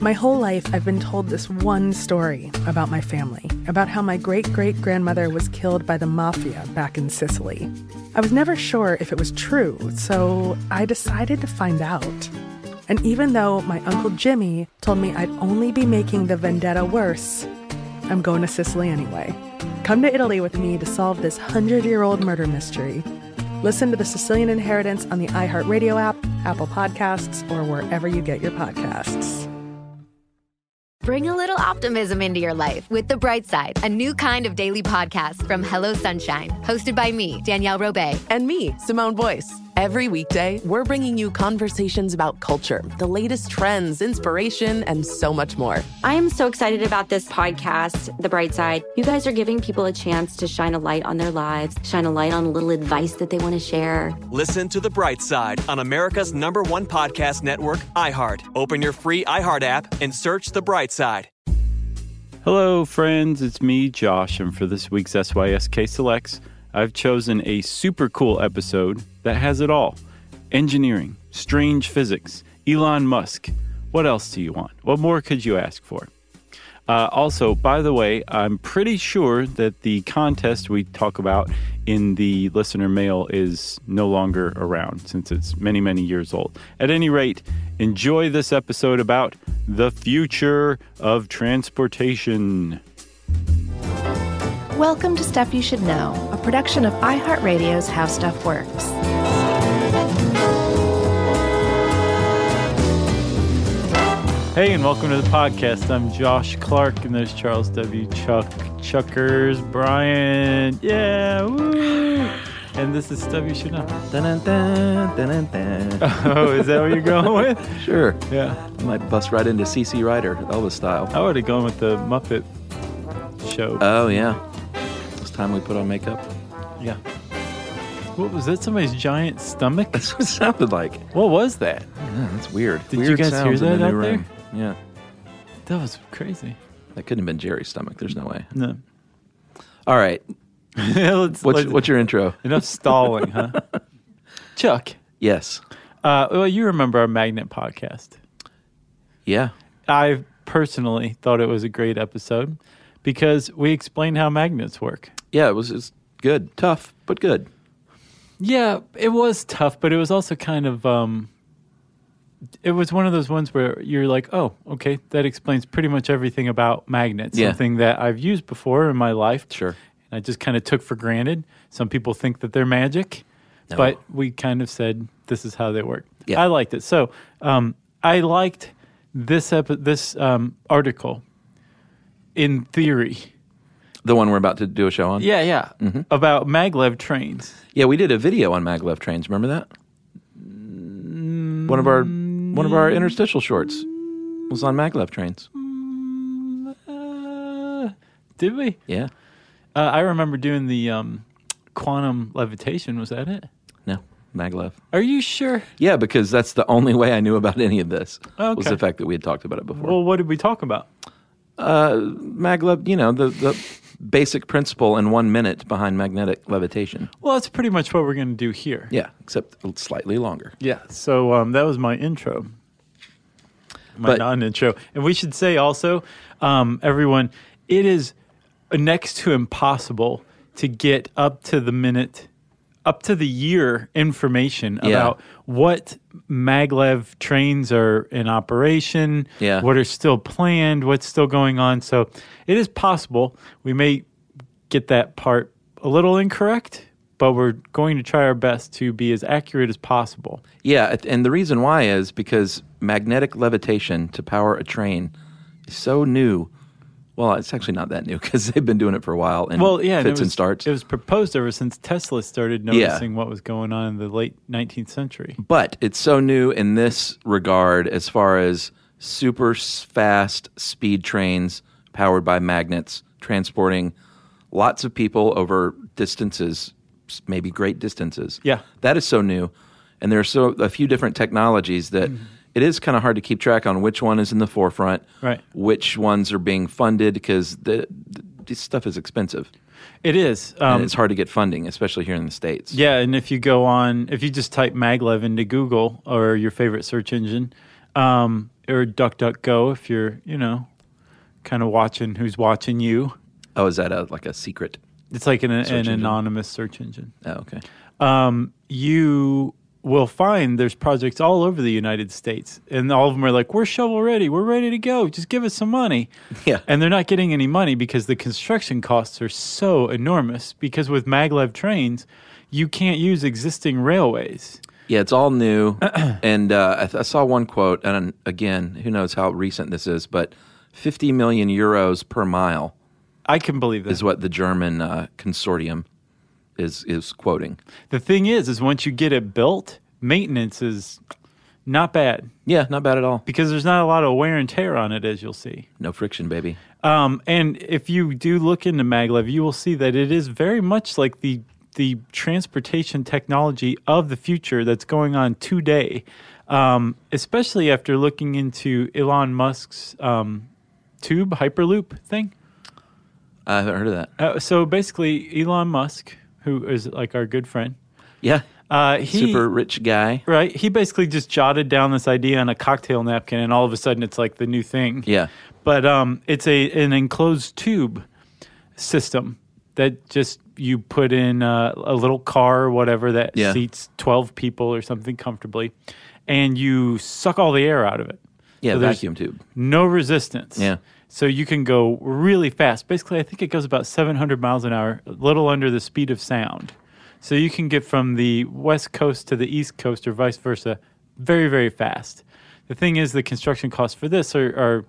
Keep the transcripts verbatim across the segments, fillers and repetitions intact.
My whole life, I've been told this one story about my family, about how my great-great-grandmother was killed by the mafia back in Sicily. I was never sure if it was true, so I decided to find out. And even though my Uncle Jimmy told me I'd only be making the vendetta worse, I'm going to Sicily anyway. Come to Italy with me to solve this hundred-year-old murder mystery. Listen to The Sicilian Inheritance on the iHeartRadio app, Apple Podcasts, or wherever you get your podcasts. Bring a little optimism into your life with The Bright Side, a new kind of daily podcast from Hello Sunshine, hosted by me, Danielle Robay. And me, Simone Boyce. Every weekday, we're bringing you conversations about culture, the latest trends, inspiration, and so much more. I am so excited about this podcast, The Bright Side. You guys are giving people a chance to shine a light on their lives, shine a light on a little advice that they want to share. Listen to The Bright Side on America's number one podcast network, iHeart. Open your free iHeart app and search The Bright Side. Hello, friends. It's me, Josh, and for this week's S Y S K Selects, I've chosen a super cool episode that has it all. Engineering, strange physics, Elon Musk. What else do you want? What more could you ask for? Uh, also, by the way, I'm pretty sure that the contest we talk about in the listener mail is no longer around since it's many, many years old. At any rate, enjoy this episode about the future of transportation. Welcome to Stuff You Should Know, a production of iHeartRadio's How Stuff Works. Hey, and welcome to the podcast. I'm Josh Clark, and there's Charles W. Chuck, Chuckers, Brian, yeah, woo! And this is Stuff You Should Know. Dun, dun, dun, dun, dun. Oh, is that what you're going with? Sure. Yeah. I might bust right into C C Rider, Elvis style. I would have gone with the Muppet show. Oh, yeah. It's time we put on makeup. Yeah. What was that? Somebody's giant stomach? That's what it sounded like. What was that? Yeah, that's weird. Did weird you guys hear sounds in that the out new there? room. Yeah. That was crazy. That couldn't have been Jerry's stomach. There's no way. No. All right. let's, what's, let's, what's your intro? Enough stalling, huh? Chuck. Yes. Uh, well, you remember our Magnet podcast. Yeah. I personally thought it was a great episode because we explained how magnets work. Yeah, it was, it was good. Tough, but good. Yeah, it was tough, but it was also kind of... Um, it was one of those ones where you're like, oh, okay, that explains pretty much everything about magnets. Yeah. Something that I've used before in my life. Sure. And I just kind of took for granted. Some people think that they're magic, No. but we kind of said this is how they work. Yeah. I liked it. So um, I liked this epi- this um, article in theory. The one we're about to do a show on? Yeah, yeah, Mm-hmm. about maglev trains. Yeah, we did a video on maglev trains. Remember that? One of our one of our interstitial shorts was on maglev trains. Uh, did we? Yeah. Uh, I remember doing the um, quantum levitation. Was that it? No, maglev. Are you sure? Yeah, because that's the only way I knew about any of this was Okay. the fact that we had talked about it before. Well, what did we talk about? Uh, maglev, you know, the, the basic principle in one minute behind magnetic levitation. Well, that's pretty much what we're going to do here. Yeah, except slightly longer. Yeah, so um, that was my intro, my But- non-intro. And we should say also, um, everyone, it is next to impossible to get up to the minute, up to the year information Yeah. about what maglev trains are in operation, Yeah. what are still planned, what's still going on. So it is possible we may get that part a little incorrect, but we're going to try our best to be as accurate as possible. Yeah, and the reason why is because magnetic levitation to power a train is so new. Well, it's actually not that new because they've been doing it for a while and Well, yeah, and fits it was, and starts. It was proposed ever since Tesla started noticing what was going on in the late nineteenth century. But it's so new in this regard as far as super s- fast speed trains powered by magnets transporting lots of people over distances, s- maybe great distances. Yeah. That is so new. And there are so a few different technologies that it is kind of hard to keep track on which one is in the forefront, Right. which ones are being funded because the, the, this stuff is expensive. It is. and Um, it's hard to get funding, especially here in the States. yeah, and if you go on, if you just type maglev into Google or your favorite search engine, um, or DuckDuckGo if you're, you know, kind of watching who's watching you. Oh, is that a, like a secret? It's like an, an engine? anonymous search engine. Oh, okay. Um, you will find there's projects all over the United States, and all of them are like, we're shovel ready, we're ready to go, just give us some money. Yeah. And they're not getting any money because the construction costs are so enormous, because with maglev trains, you can't use existing railways. Yeah, it's all new. and uh, I, th- I saw one quote, and again, who knows how recent this is, but fifty million euros per mile. I can believe that. Is what the German uh, consortium is is quoting. The thing is, is once you get it built, maintenance is not bad. Yeah, not bad at all. Because there's not a lot of wear and tear on it, as you'll see. No friction, baby. Um, and if you do look into maglev, you will see that it is very much like the the transportation technology of the future that's going on today, um, especially after looking into Elon Musk's um, tube Hyperloop thing. I haven't heard of that. Uh, so basically, Elon Musk, who is like our good friend, yeah, uh, he, super rich guy, right? He basically just jotted down this idea on a cocktail napkin, and all of a sudden, it's like the new thing. Yeah, but um, it's a an enclosed tube system that just you put in uh, a little car or whatever that yeah. seats twelve people or something comfortably, and you suck all the air out of it. Yeah, so vacuum tube. No resistance. Yeah. So you can go really fast. Basically, I think it goes about seven hundred miles an hour, a little under the speed of sound. So you can get from the west coast to the east coast or vice versa very, very fast. The thing is, the construction costs for this are, are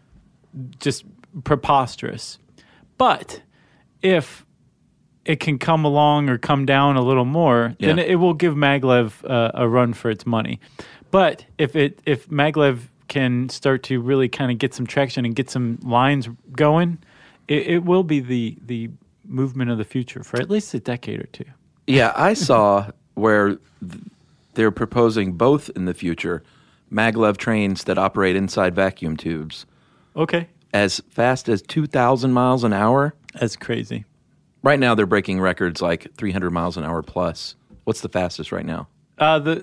just preposterous. But if it can come along or come down a little more, yeah. then it will give maglev uh, a run for its money. But if it if maglev can start to really kind of get some traction and get some lines going, it, it will be the the movement of the future for at least a decade or two. Yeah, I saw where th- they're proposing both in the future maglev trains that operate inside vacuum tubes. Okay. As fast as two thousand miles an hour. That's crazy. Right now, they're breaking records like three hundred miles an hour plus. What's the fastest right now? Uh, the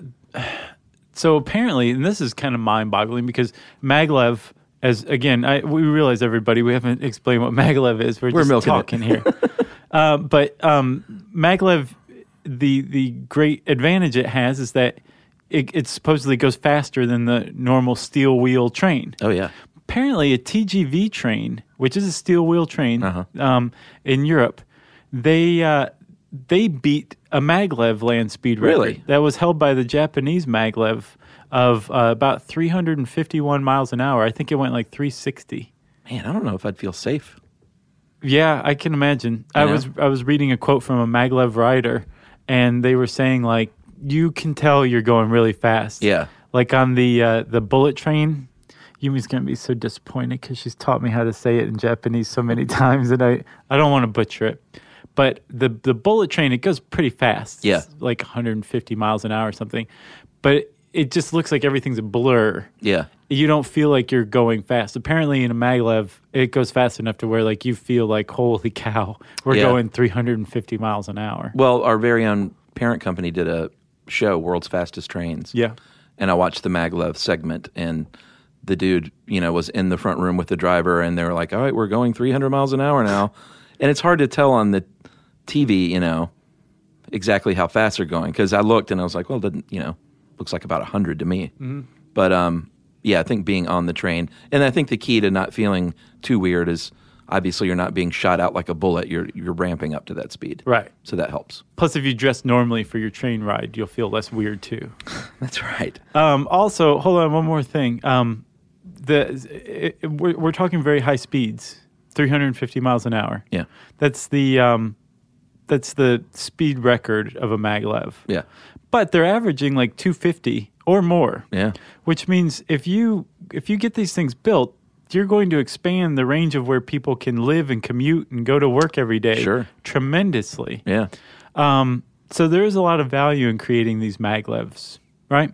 So apparently, and this is kind of mind-boggling because maglev, as again, I, we realize everybody, we haven't explained what maglev is. We're, We're just milking talking it. here. uh, but um, maglev, the the great advantage it has is that it, it supposedly goes faster than the normal steel wheel train. Oh, yeah. Apparently, a T G V train, which is a steel wheel train uh-huh. um, in Europe, they uh, they beat a maglev land speed record. Really? That was held by the Japanese maglev of uh, about three hundred fifty-one miles an hour. I think it went like three sixty. Man, I don't know if I'd feel safe. Yeah, I can imagine. I, I was I was reading a quote from a maglev rider, and they were saying like, you can tell you're going really fast. Yeah. Like on the uh, the bullet train. Yumi's going to be so disappointed because she's taught me how to say it in Japanese so many times, and I, I don't want to butcher it. But the the bullet train, it goes pretty fast. Yeah. It's like one hundred fifty miles an hour or something. But it, it just looks like everything's a blur. Yeah. You don't feel like you're going fast. Apparently in a maglev, it goes fast enough to where like you feel like, holy cow, we're Yeah. going three hundred fifty miles an hour. Well, our very own parent company did a show, World's Fastest Trains. Yeah. And I watched the maglev segment, and the dude, you know, was in the front room with the driver, and they were like, all right, we're going three hundred miles an hour now. And it's hard to tell on the T V, you know, exactly how fast they're going. Because I looked, and I was like, well, it doesn't, you know, looks like about one hundred to me. Mm-hmm. But, um, yeah, I think being on the train. And I think the key to not feeling too weird is obviously you're not being shot out like a bullet. You're you're ramping up to that speed. Right. So that helps. Plus, if you dress normally for your train ride, you'll feel less weird too. That's right. Um, also, hold on, one more thing. Um, the it, it, we're, we're talking very high speeds, three hundred fifty miles an hour. Yeah. That's the um, that's the speed record of a maglev. Yeah. But they're averaging like two fifty or more. Yeah. Which means if you if you get these things built, you're going to expand the range of where people can live and commute and go to work every day. Sure. Tremendously. Yeah. Um, so there is a lot of value in creating these maglevs, right?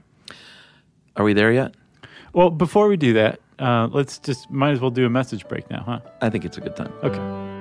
Are we there yet? Well, before we do that, uh, let's just might as well do a message break now, huh? I think it's a good time. Okay.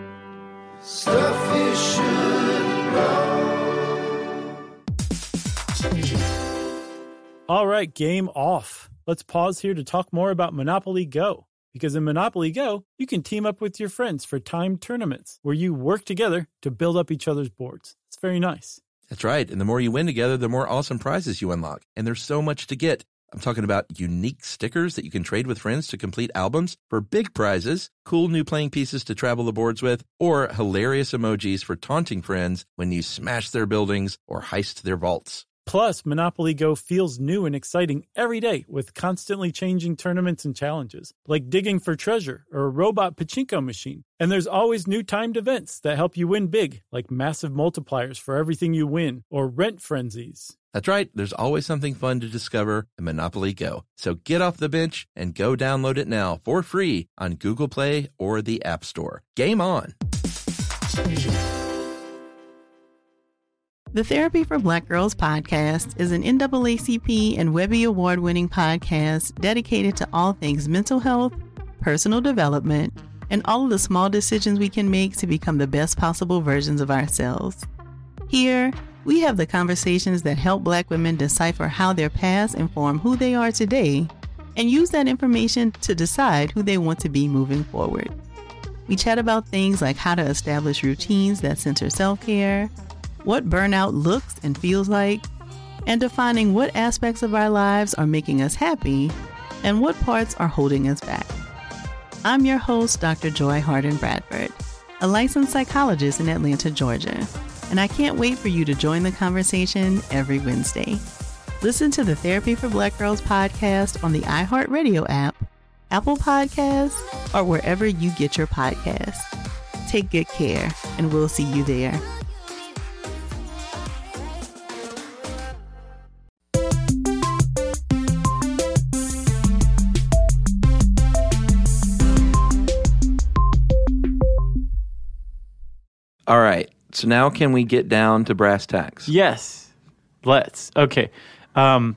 Stuff you should know. All right, game off. let's pause here to talk more about Monopoly Go. Because in Monopoly Go, you can team up with your friends for timed tournaments where you work together to build up each other's boards. It's very nice. That's right. And the more you win together, the more awesome prizes you unlock. And there's so much to get. I'm talking about unique stickers that you can trade with friends to complete albums for big prizes, cool new playing pieces to travel the boards with, or hilarious emojis for taunting friends when you smash their buildings or heist their vaults. Plus, Monopoly Go feels new and exciting every day with constantly changing tournaments and challenges, like digging for treasure or a robot pachinko machine. And there's always new timed events that help you win big, like massive multipliers for everything you win or rent frenzies. That's right. There's always something fun to discover in Monopoly Go. So get off the bench and go download it now for free on Google Play or the App Store. Game on! The Therapy for Black Girls podcast is an N double A C P and Webby Award-winning podcast dedicated to all things mental health, personal development, and all of the small decisions we can make to become the best possible versions of ourselves. Here, we have the conversations that help Black women decipher how their past inform who they are today and use that information to decide who they want to be moving forward. We chat about things like how to establish routines that center self-care, what burnout looks and feels like, and defining what aspects of our lives are making us happy and what parts are holding us back. I'm your host, Doctor Joy Harden Bradford, a licensed psychologist in Atlanta, Georgia, and I can't wait for you to join the conversation every Wednesday. Listen to the Therapy for Black Girls podcast on the iHeartRadio app, Apple Podcasts, or wherever you get your podcasts. Take good care, and we'll see you there. All right. So now can we get down to brass tacks? Yes. Let's. Okay. Um,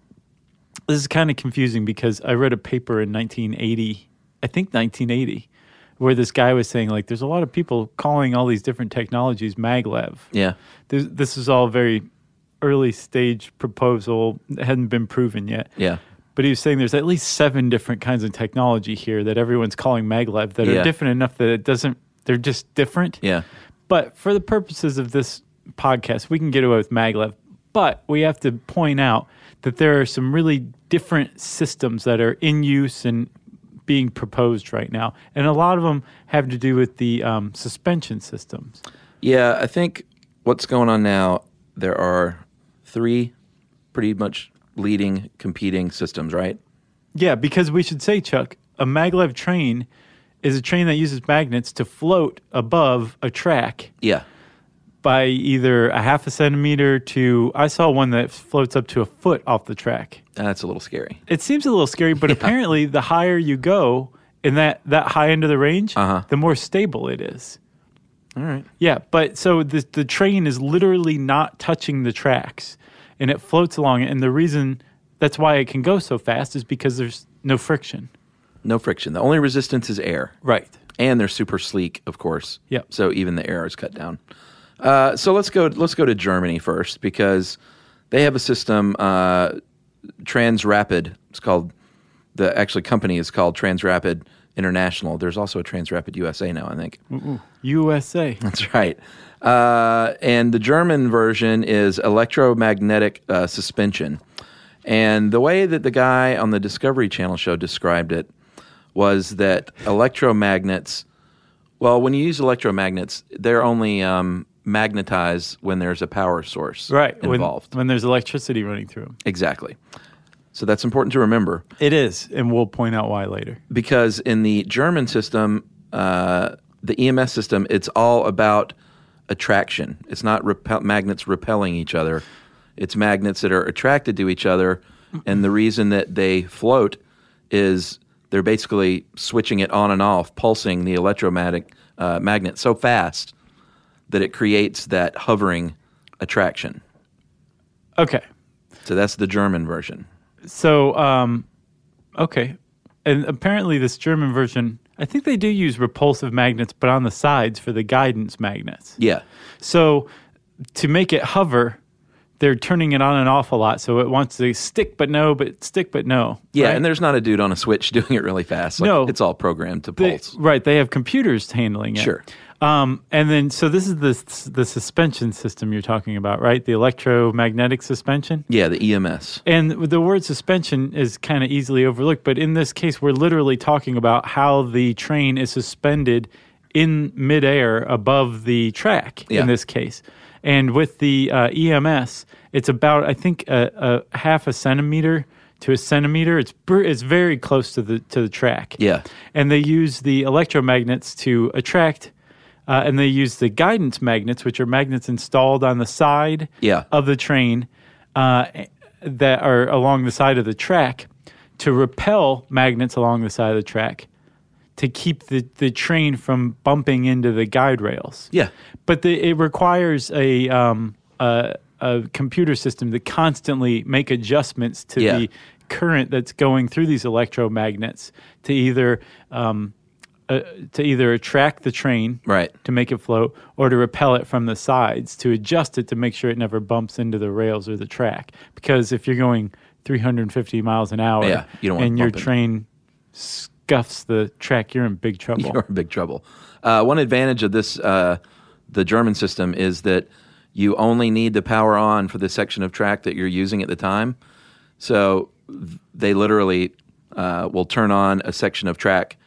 this is kind of confusing because I read a paper in nineteen eighty, I think nineteen eighty, where this guy was saying, like, there's a lot of people calling all these different technologies maglev. Yeah. There's, this is all very early stage proposal. It hadn't been proven yet. Yeah. But he was saying there's at least seven different kinds of technology here that everyone's calling maglev that Yeah. are different enough that it doesn't, they're just different. Yeah. But for the purposes of this podcast, we can get away with maglev. But we have to point out that there are some really different systems that are in use and being proposed right now. And a lot of them have to do with the um, suspension systems. Yeah, I think what's going on now, there are three pretty much leading competing systems, right? Yeah, because we should say, Chuck, a maglev train is a train that uses magnets to float above a track. Yeah. By either a half a centimeter to, I saw one that floats up to a foot off the track. That's a little scary. It seems a little scary, but Yeah. apparently the higher you go in that, that high end of the range, Uh-huh. the more stable it is. All right. Yeah, but so the the train is literally not touching the tracks, and it floats along it. And the reason that's why it can go so fast is because there's no friction. No friction. The only resistance is air. Right. And they're super sleek, of course. Yep. So even the air is cut down. Uh, so let's go. Let's go to Germany first because they have a system, uh, Transrapid. It's called the actually company is called Transrapid International. There's also a Transrapid U S A now, I think. Ooh, U S A. That's right. Uh, and the German version is electromagnetic uh, suspension. And the way that the guy on the Discovery Channel show described it was that electromagnets, well, when you use electromagnets, they're only um, magnetized when there's a power source Right. involved. When, when there's electricity running through them. Exactly. So that's important to remember. It is, and we'll point out why later. Because in the German system, uh, the E M S system, it's all about attraction. It's not repel- magnets repelling each other. It's magnets that are attracted to each other, and the reason that they float is they're basically switching it on and off, pulsing the electromagnetic uh, magnet so fast that it creates that hovering attraction. Okay. So that's the German version. So, um, okay. And apparently this German version, I think they do use repulsive magnets, but on the sides for the guidance magnets. Yeah. So to make it hover, they're turning it on and off a lot, so it wants to stick but no, but stick but no. Yeah, right? and there's not a dude on a switch doing it really fast. Like, no. It's all programmed to They, pulse. right, they have computers handling it. Sure. Um, and then, so this is the the suspension system you're talking about, right? The electromagnetic suspension? Yeah, the E M S. And the word suspension is kind of easily overlooked, but in this case, we're literally talking about how the train is suspended in midair above the track Yeah. in this case. And with the uh, E M S, it's about, I think, a, a half a centimeter to a centimeter. It's br- it's very close to the to the track. Yeah. And they use the electromagnets to attract, uh, and they use the guidance magnets, which are magnets installed on the side Yeah. of the train uh, that are along the side of the track to repel magnets along the side of the track to keep the, the train from bumping into the guide rails. Yeah. But the, it requires a, um, a a computer system to constantly make adjustments to Yeah. the current that's going through these electromagnets to either um, uh, to either attract the train Right. to make it float or to repel it from the sides to adjust it to make sure it never bumps into the rails or the track. Because if you're going three hundred fifty miles an hour Yeah, you don't want and to your bump into- train scuffs the track, you're in big trouble. You're in big trouble. Uh, one advantage of this, uh, the German system, is that you only need the power on for the section of track that you're using at the time. So th- they literally uh, will turn on a section of track,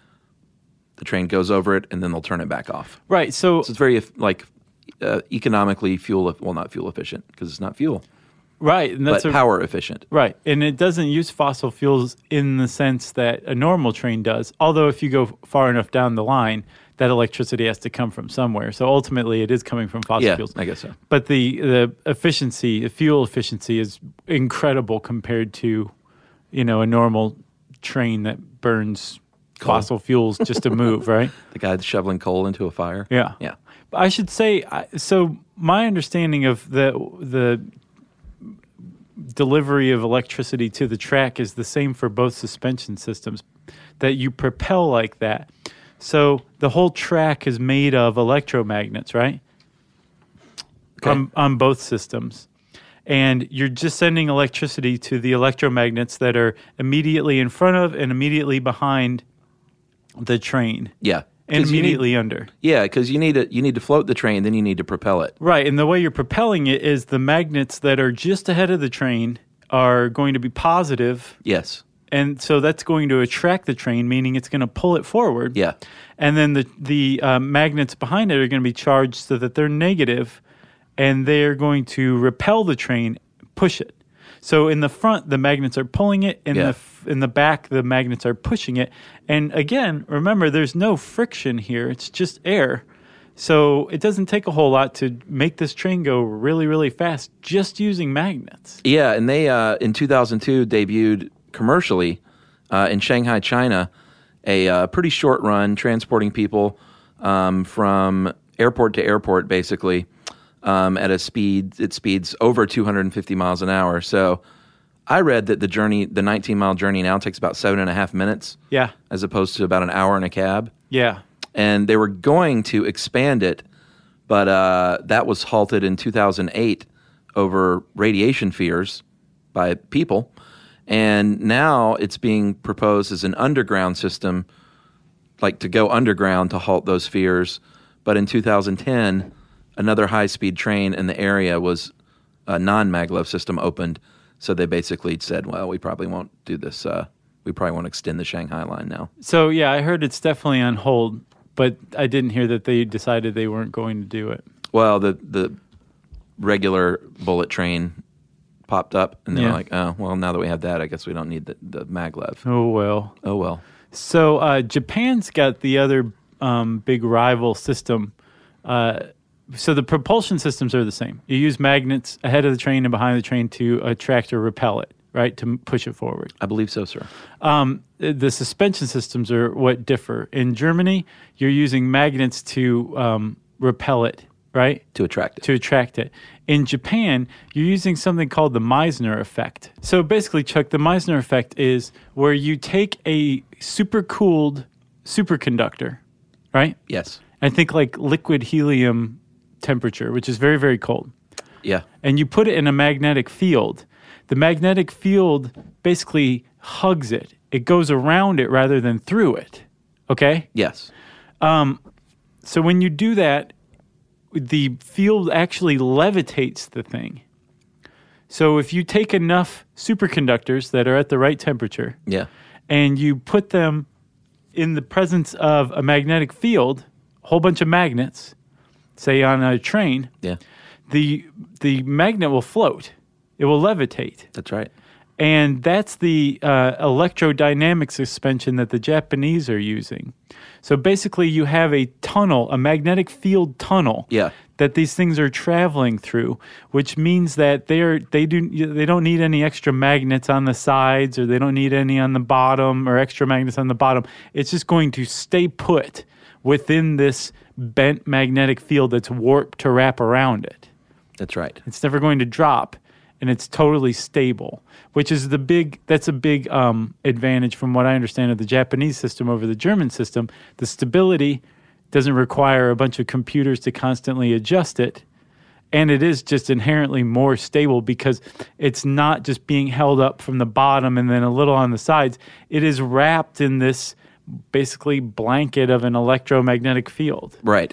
the train goes over it, and then they'll turn it back off. Right. So, So it's very eff- like uh, economically fuel, well, not fuel efficient because it's not fuel, right. And that's but a, power efficient. Right. And it doesn't use fossil fuels in the sense that a normal train does. Although if you go far enough down the line, that electricity has to come from somewhere. So ultimately it is coming from fossil Yeah, fuels. I guess so. But the, the efficiency, the fuel efficiency is incredible compared to, you know, a normal train that burns Coal. fossil fuels just to move, right? The guy that's shoveling coal into a fire. Yeah. Yeah. But I should say, I- so my understanding of the the delivery of electricity to the track is the same for both suspension systems, that you propel like that. So the whole track is made of electromagnets, right? Okay. On, on both systems. And you're just sending electricity to the electromagnets that are immediately in front of and immediately behind the train. Yeah. And 'Cause you need- immediately under. Yeah, because you need to you need to float the train, then you need to propel it. Right, and the way you're propelling it is the magnets that are just ahead of the train are going to be positive, Yes. and so that's going to attract the train, meaning it's going to pull it forward. Yeah. And then the the uh, magnets behind it are going to be charged so that they're negative, and they're going to repel the train, push it. So in the front, the magnets are pulling it. In Yeah. the f- in the back, the magnets are pushing it. And again, remember, there's no friction here. It's just air. So it doesn't take a whole lot to make this train go really, really fast just using magnets. Yeah, and they uh, in two thousand two debuted commercially uh, in Shanghai, China, a uh, pretty short run transporting people um, from airport to airport, basically. Um, at a speed, it speeds over two hundred fifty miles an hour. So I read that the journey, the nineteen mile journey now takes about seven and a half minutes. Yeah. As opposed to about an hour in a cab. Yeah. And they were going to expand it, but uh, that was halted in two thousand eight over radiation fears by people. And now it's being proposed as an underground system, like to go underground to halt those fears. But in two thousand ten, another high-speed train in the area was a non-maglev system opened. So they basically said, well, we probably won't do this. Uh, we probably won't extend the Shanghai line now. So, yeah, I heard it's definitely on hold, but I didn't hear that they decided they weren't going to do it. Well, the the regular bullet train popped up, and they Yeah. were like, oh, well, now that we have that, I guess we don't need the, the maglev. Oh, well. Oh, well. So uh, Japan's got the other um, big rival system. Uh, so the propulsion systems are the same. You use magnets ahead of the train and behind the train to attract or repel it, right, to m- push it forward. I believe so, sir. Um, the suspension systems are what differ. In Germany, you're using magnets to um, repel it, right? To attract it. To attract it. In Japan, you're using something called the Meissner effect. So basically, Chuck, the Meissner effect is where you take a supercooled superconductor, right? Yes. I think like liquid helium temperature, which is very, very cold. Yeah. And you put it in a magnetic field. The magnetic field basically hugs it. It goes around it rather than through it. Okay? Yes. Um, so when you do that, the field actually levitates the thing. So if you take enough superconductors that are at the right temperature, yeah, and you put them in the presence of a magnetic field, a whole bunch of magnets, say on a train, yeah, the the magnet will float. It will levitate. That's right. And that's the uh, electrodynamic suspension that the Japanese are using. So basically you have a tunnel, a magnetic field tunnel yeah. that these things are traveling through, which means that they're they do they don't need any extra magnets on the sides, or they don't need any on the bottom, or extra magnets on the bottom. It's just going to stay put within this bent magnetic field that's warped to wrap around it. That's right. It's never going to drop, and it's totally stable, which is the big, that's a big um, advantage from what I understand of the Japanese system over the German system. The stability doesn't require a bunch of computers to constantly adjust it, and it is just inherently more stable because it's not just being held up from the bottom and then a little on the sides. It is wrapped in this basically blanket of an electromagnetic field. Right.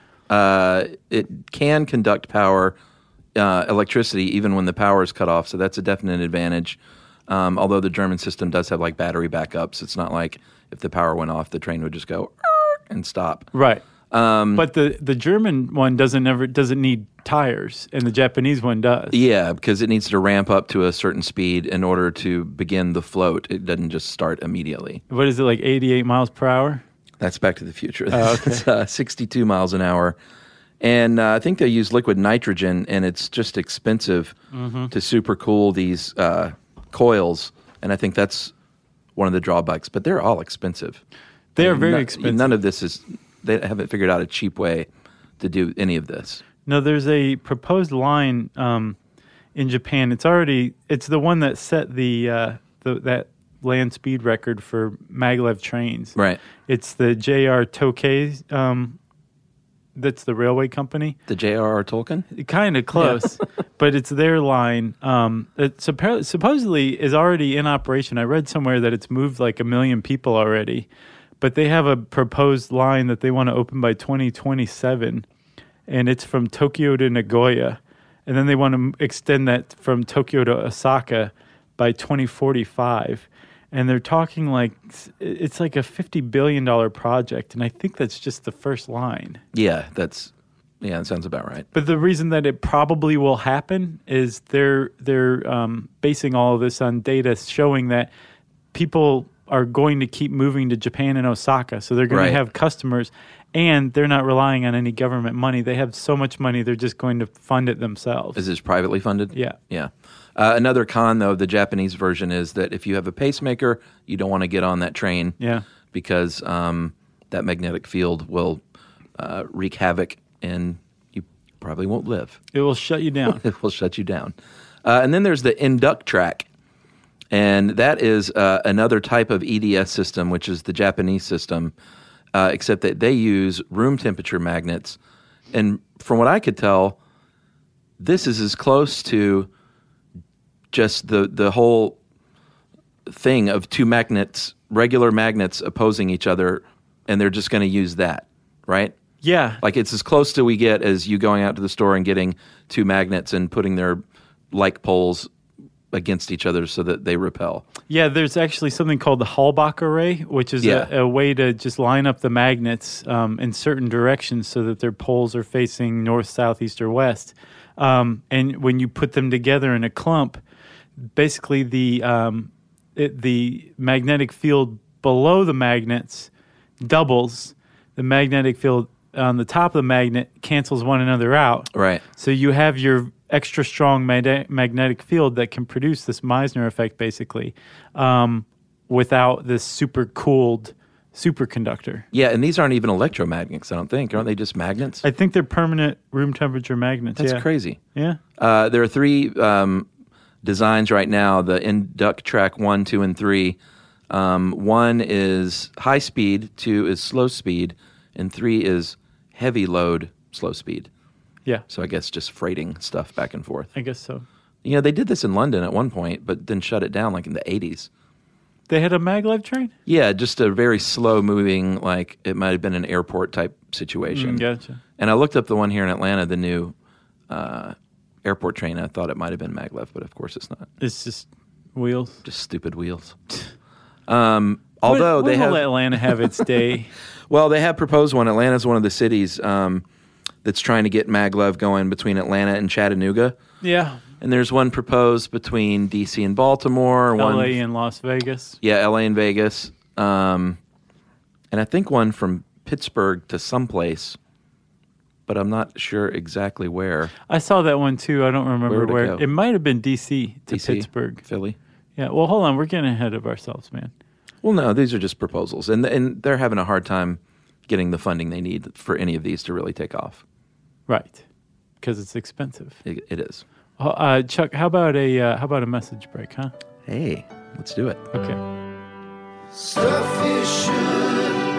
Uh, it can conduct power, Uh, electricity, even when the power is cut off. So that's a definite advantage. Um, although the German system does have like battery backups. It's not like if the power went off, the train would just go and stop. Right. Um, but the, the German one doesn't ever doesn't need tires, and the Japanese one does. Yeah, because it needs to ramp up to a certain speed in order to begin the float. It doesn't just start immediately. What is it, like eighty-eight miles per hour? That's Back to the Future. Oh, okay. It's uh, sixty-two miles an hour. And uh, I think they use liquid nitrogen, and it's just expensive mm-hmm. to super cool these uh, coils. And I think that's one of the drawbacks. But they're all expensive. They are and very no, expensive. None of this is, they haven't figured out a cheap way to do any of this. No, there's a proposed line um, in Japan. It's already, it's the one that set the, uh, the that land speed record for maglev trains. Right. It's the J R Tokei um That's the railway company. The J R R Tolkien? Kind of close, yeah. But it's their line. Um, it suppo- supposedly is already in operation. I read somewhere that it's moved like a million people already, but they have a proposed line that they want to open by twenty twenty-seven, and it's from Tokyo to Nagoya, and then they want to extend that from Tokyo to Osaka by twenty forty-five. And they're talking like it's like a fifty billion dollars project, and I think that's just the first line. Yeah, that's yeah, that sounds about right. But the reason that it probably will happen is they're they're um, basing all of this on data showing that people are going to keep moving to Japan and Osaka, so they're going right. to have customers, and they're not relying on any government money. They have so much money, they're just going to fund it themselves. Is this privately funded? Yeah. Yeah. Uh, another con, though, of the Japanese version is that if you have a pacemaker, you don't want to get on that train. Yeah. Because um, that magnetic field will uh, wreak havoc, and you probably won't live. It will shut you down. It will shut you down. Uh, and then there's the Inductrack, and that is uh, another type of E D S system, which is the Japanese system, uh, except that they use room temperature magnets. And from what I could tell, this is as close to just the the whole thing of two magnets, regular magnets opposing each other, and they're just going to use that, right? Yeah. Like it's as close to we get as you going out to the store and getting two magnets and putting their like poles against each other so that they repel. Yeah, there's actually something called the Halbach array, which is yeah. a, a way to just line up the magnets um, in certain directions so that their poles are facing north, south, east, or west. Um, and when you put them together in a clump, basically the um, it, the magnetic field below the magnets doubles. The magnetic field on the top of the magnet cancels one another out. Right. So you have your extra strong mag- magnetic field that can produce this Meissner effect, basically, um, without this super cooled superconductor. Yeah, and these aren't even electromagnets, I don't think. Aren't they just magnets? I think they're permanent room temperature magnets. That's yeah. crazy. Yeah. Uh, there are three um, designs right now, the Inductrack one, two, and three. Um, one is high speed, two is slow speed, and three is heavy load slow speed. Yeah. So I guess just freighting stuff back and forth. I guess so. You know, they did this in London at one point, but then shut it down like in the eighties. They had a maglev train? Yeah, just a very slow-moving, like it might have been an airport-type situation. Mm, gotcha. And I looked up the one here in Atlanta, the new uh, airport train. I thought it might have been maglev, but of course it's not. It's just wheels? Just stupid wheels. um, although when, they when have... will Atlanta have its day? Well, they have proposed one. Atlanta's one of the cities um, that's trying to get maglev going between Atlanta and Chattanooga. Yeah. And there's one proposed between D C and Baltimore. L A one, and Las Vegas. Yeah, L A and Vegas. Um, and I think one from Pittsburgh to someplace, but I'm not sure exactly where. I saw that one too. I don't remember Where'd it where. go? It might have been D C to D C, Pittsburgh. Philly. Yeah, well, hold on. We're getting ahead of ourselves, man. Well, no, these are just proposals. And, and they're having a hard time getting the funding they need for any of these to really take off. Right, because it's expensive. It, it is. Uh, Chuck, how about a uh, how about a message break, huh? Hey, let's do it. Okay. Stuff you should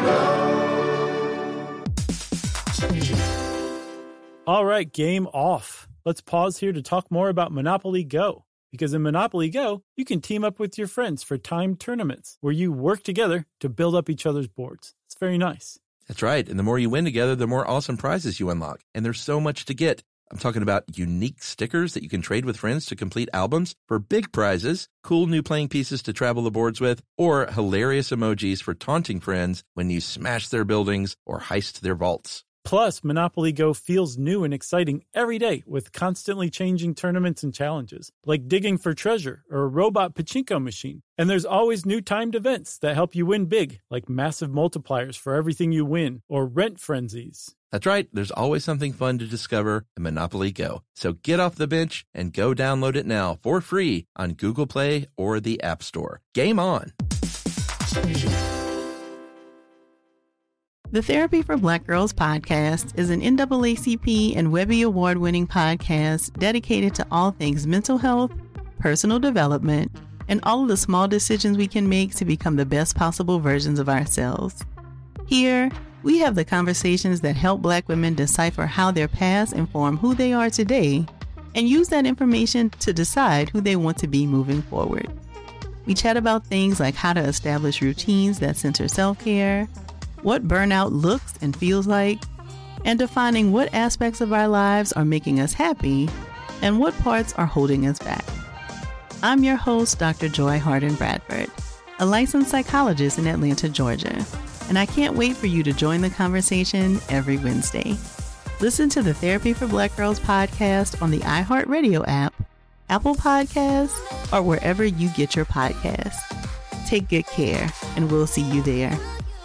know. All right, game off. Let's pause here to talk more about Monopoly Go. Because in Monopoly Go, you can team up with your friends for timed tournaments where you work together to build up each other's boards. It's very nice. That's right. And the more you win together, the more awesome prizes you unlock. And there's so much to get. I'm talking about unique stickers that you can trade with friends to complete albums for big prizes, cool new playing pieces to travel the boards with, or hilarious emojis for taunting friends when you smash their buildings or heist their vaults. Plus, Monopoly Go feels new and exciting every day with constantly changing tournaments and challenges, like digging for treasure or a robot pachinko machine. And there's always new timed events that help you win big, like massive multipliers for everything you win or rent frenzies. That's right. There's always something fun to discover in Monopoly Go. So get off the bench and go download it now for free on Google Play or the App Store. Game on! The Therapy for Black Girls podcast is an N double A C P and Webby Award-winning podcast dedicated to all things mental health, personal development, and all of the small decisions we can make to become the best possible versions of ourselves. Here, we have the conversations that help Black women decipher how their past inform who they are today and use that information to decide who they want to be moving forward. We chat about things like how to establish routines that center self-care, what burnout looks and feels like, and defining what aspects of our lives are making us happy and what parts are holding us back. I'm your host, Doctor Joy Harden Bradford, a licensed psychologist in Atlanta, Georgia, and I can't wait for you to join the conversation every Wednesday. Listen to the Therapy for Black Girls podcast on the iHeartRadio app, Apple Podcasts, or wherever you get your podcasts. Take good care, and we'll see you there.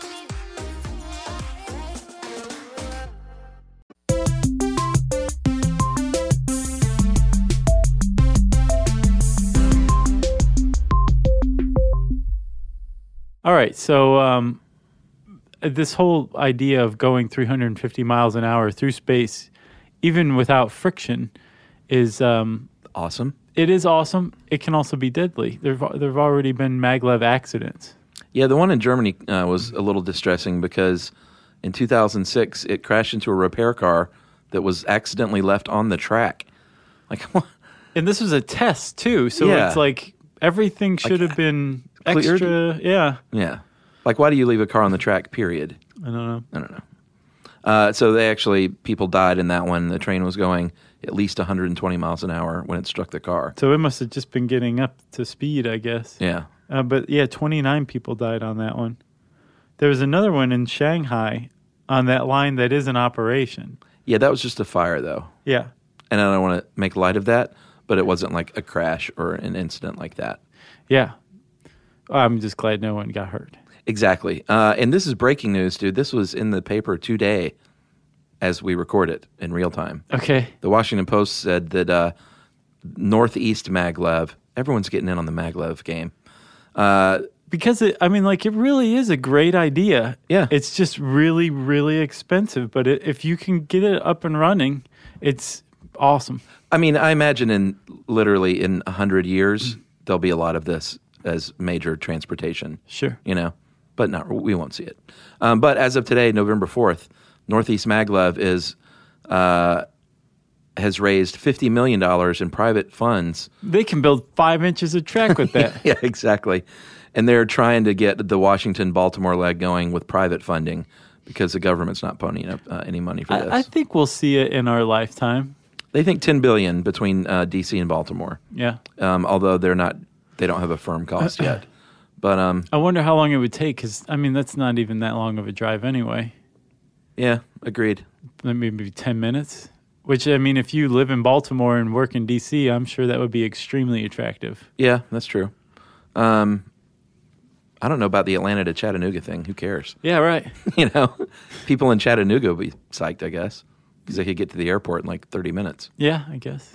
All right, so um, this whole idea of going three hundred fifty miles an hour through space, even without friction, is um, awesome. It is awesome. It can also be deadly. There have already been maglev accidents. Yeah, the one in Germany uh, was a little distressing because in two thousand six it crashed into a repair car that was accidentally left on the track. Like, and this was a test too, so yeah. it's like everything should like, have been extra. Cleared? Yeah, yeah. Like, why do you leave a car on the track? Period. I don't know. I don't know. Uh, so they actually people died in that one. The train was going at least one hundred twenty miles an hour when it struck the car. So it must have just been getting up to speed, I guess. Yeah. Uh, but yeah, twenty-nine people died on that one. There was another one in Shanghai on that line that is in operation. Yeah, that was just a fire, though. Yeah. And I don't want to make light of that, but it wasn't like a crash or an incident like that. Yeah. I'm just glad no one got hurt. Exactly. Uh, and this is breaking news, dude. This was in the paper today as we record it in real time. Okay. The Washington Post said that uh, Northeast Maglev, everyone's getting in on the Maglev game. Uh, because, it, I mean, like, it really is a great idea. Yeah. It's just really, really expensive. But it, if you can get it up and running, it's awesome. I mean, I imagine in literally in one hundred years, mm. there'll be a lot of this as major transportation. Sure. You know, but not, we won't see it. Um, but as of today, November fourth, Northeast Maglev is uh, has raised fifty million dollars in private funds. They can build five inches of track with that. Yeah, exactly. And they're trying to get the Washington-Baltimore leg going with private funding because the government's not ponying up uh, any money for I, this. I think we'll see it in our lifetime. They think ten billion dollars between uh, D C and Baltimore. Yeah. Um, although they're not, they don't have a firm cost yet. But um, I wonder how long it would take because, I mean, that's not even that long of a drive anyway. Yeah, agreed. Maybe ten minutes. Which, I mean, if you live in Baltimore and work in D C, I'm sure that would be extremely attractive. Yeah, that's true. Um, I don't know about the Atlanta to Chattanooga thing. Who cares? Yeah, right. You know, people in Chattanooga would be psyched, I guess, because they could get to the airport in like thirty minutes. Yeah, I guess.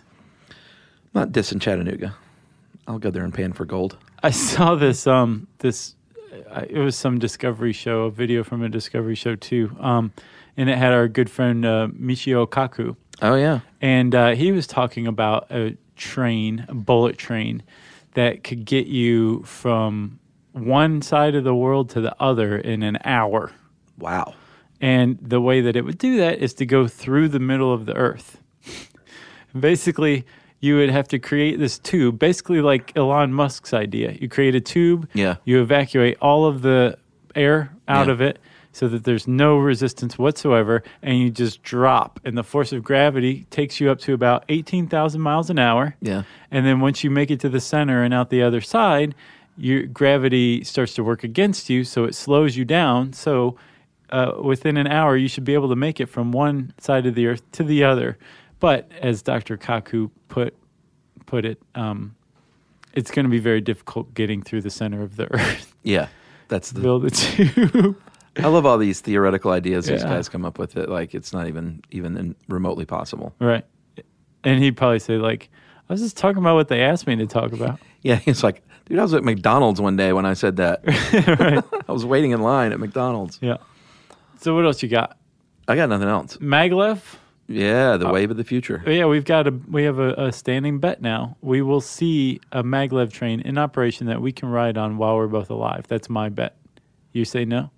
Not dissing Chattanooga. I'll go there and pan for gold. I saw this, um, this, uh, it was some Discovery show, a video from a Discovery show too, um, and it had our good friend uh, Michio Kaku. Oh, yeah. And uh, he was talking about a train, a bullet train, that could get you from one side of the world to the other in an hour. Wow. And the way that it would do that is to go through the middle of the earth. Basically, you would have to create this tube, basically like Elon Musk's idea. You create a tube, yeah. you evacuate all of the air out yeah. of it so that there's no resistance whatsoever, and you just drop. And the force of gravity takes you up to about eighteen thousand miles an hour. Yeah. And then once you make it to the center and out the other side, your gravity starts to work against you, so it slows you down. So uh, within an hour, you should be able to make it from one side of the earth to the other. But as Doctor Kaku put put it, um, it's going to be very difficult getting through the center of the earth. Yeah, that's the build a tube. I love all these theoretical ideas these Yeah. guys come up with. It like it's not even even remotely possible. Right. And he'd probably say, like, I was just talking about what they asked me to talk about. Yeah, he's like, dude, I was at McDonald's one day when I said that. Right. I was waiting in line at McDonald's. Yeah. So what else you got? I got nothing else. Maglev? Yeah, the Uh, wave of the future. Yeah, we've got a we have a, a standing bet now. We will see a maglev train in operation that we can ride on while we're both alive. That's my bet. You say no?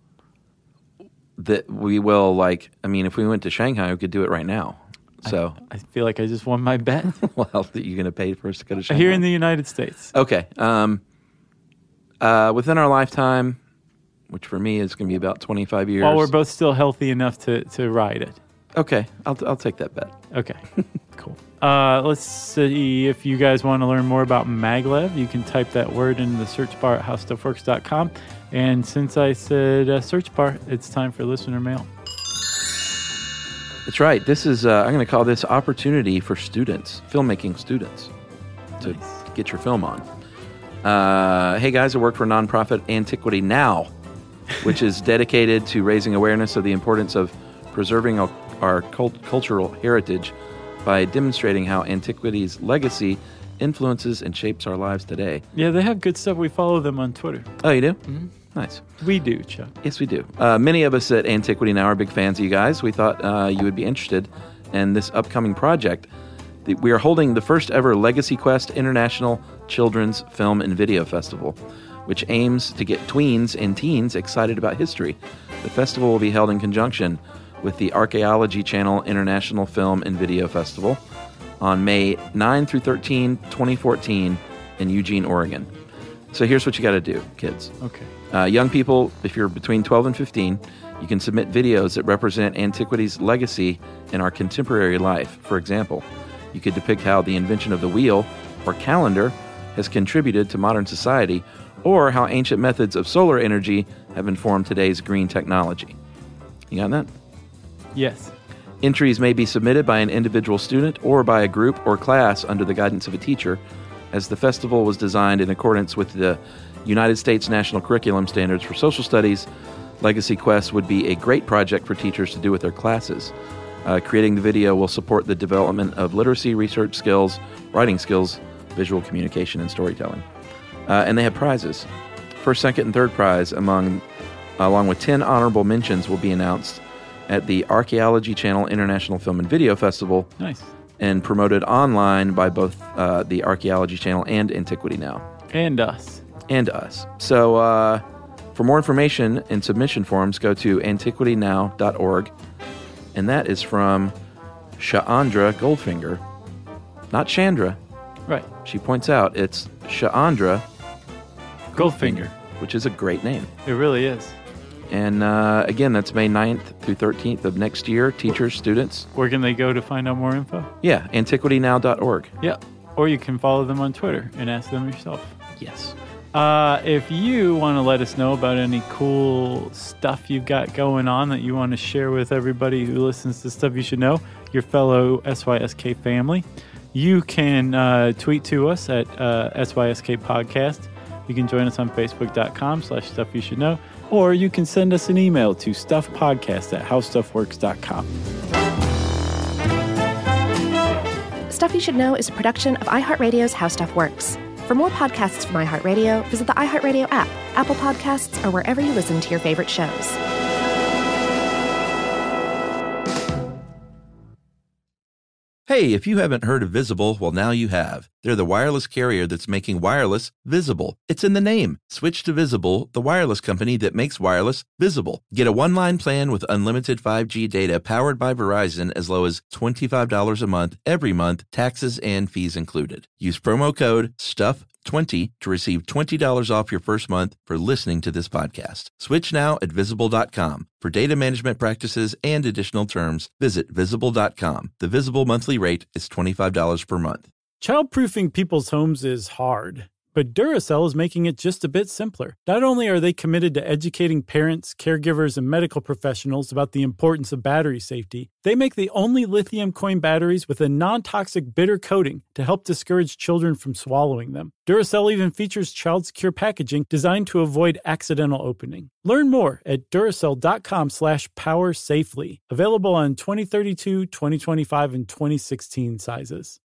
That we will, like, I mean, if we went to Shanghai, we could do it right now. So I, I feel like I just won my bet. Well, that you're going to pay for us to go to Shanghai? Here in the United States. Okay. Um, uh, within our lifetime, which for me is going to be about twenty-five years. While we're both still healthy enough to, to ride it. Okay. I'll, I'll take that bet. Okay. Cool. Uh, let's see if you guys want to learn more about maglev. You can type that word in the search bar at how stuff works dot com. And since I said uh, search bar, it's time for listener mail. That's right. This is, uh, I'm going to call this opportunity for students, filmmaking students, to nice. Get your film on. Uh, hey, guys, I work for nonprofit Antiquity Now, which is dedicated to raising awareness of the importance of preserving our, our cult- cultural heritage by demonstrating how antiquity's legacy influences and shapes our lives today. Yeah, they have good stuff. We follow them on Twitter. Oh, you do? Mm-hmm. Nice. We do, Chuck. Yes, we do. Uh, many of us at Antiquity Now are big fans of you guys. We thought uh, you would be interested in this upcoming project. The, we are holding the first ever Legacy Quest International Children's Film and Video Festival, which aims to get tweens and teens excited about history. The festival will be held in conjunction with the Archaeology Channel International Film and Video Festival on May ninth through thirteenth, twenty fourteen in Eugene, Oregon. So here's what you got to do, kids. Okay. Uh, young people, if you're between twelve and fifteen, you can submit videos that represent antiquity's legacy in our contemporary life. For example, you could depict how the invention of the wheel or calendar has contributed to modern society, or how ancient methods of solar energy have informed today's green technology. You got that? Yes. Entries may be submitted by an individual student or by a group or class under the guidance of a teacher, as the festival was designed in accordance with the United States National Curriculum Standards for Social Studies. Legacy Quest would be a great project for teachers to do with their classes. Uh, creating the video will support the development of literacy, research skills, writing skills, visual communication, and storytelling. Uh, and they have prizes. First, second, and third prize, among, along with ten honorable mentions, will be announced at the Archaeology Channel International Film and Video Festival. Nice. And promoted online by both uh, the Archaeology Channel and Antiquity Now. And us. And us. So uh, for more information and submission forms, go to antiquity now dot org. And that is from Chandra Goldfinger, not Chandra. Right. She points out it's Chandra Goldfinger, which is a great name. It really is. And uh, again, that's May ninth through thirteenth of next year. Teachers, students. Where can they go to find out more info? Yeah, antiquity now dot org. Yeah. Or you can follow them on Twitter and ask them yourself. Yes. Uh, if you want to let us know about any cool stuff you've got going on that you want to share with everybody who listens to Stuff You Should Know, your fellow S Y S K family, you can uh, tweet to us at uh, S Y S K Podcast. You can join us on Facebook.com slash Stuff You Should Know, or you can send us an email to stuffpodcast at howstuffworks dot com. Stuff You Should Know is a production of iHeartRadio's How Stuff Works. For more podcasts from iHeartRadio, visit the iHeartRadio app, Apple Podcasts, or wherever you listen to your favorite shows. Hey, if you haven't heard of Visible, well, now you have. They're the wireless carrier that's making wireless visible. It's in the name. Switch to Visible, the wireless company that makes wireless visible. Get a one-line plan with unlimited five G data powered by Verizon as low as twenty-five dollars a month, every month, taxes and fees included. Use promo code STUFF twenty to receive twenty dollars off your first month for listening to this podcast. Switch now at visible dot com. For data management practices and additional terms, visit visible dot com. The Visible monthly rate is twenty-five dollars per month. Childproofing people's homes is hard, but Duracell is making it just a bit simpler. Not only are they committed to educating parents, caregivers, and medical professionals about the importance of battery safety, they make the only lithium coin batteries with a non-toxic bitter coating to help discourage children from swallowing them. Duracell even features child-secure packaging designed to avoid accidental opening. Learn more at Duracell.com slash power safely. Available on twenty thirty-two, twenty twenty-five, and twenty sixteen sizes.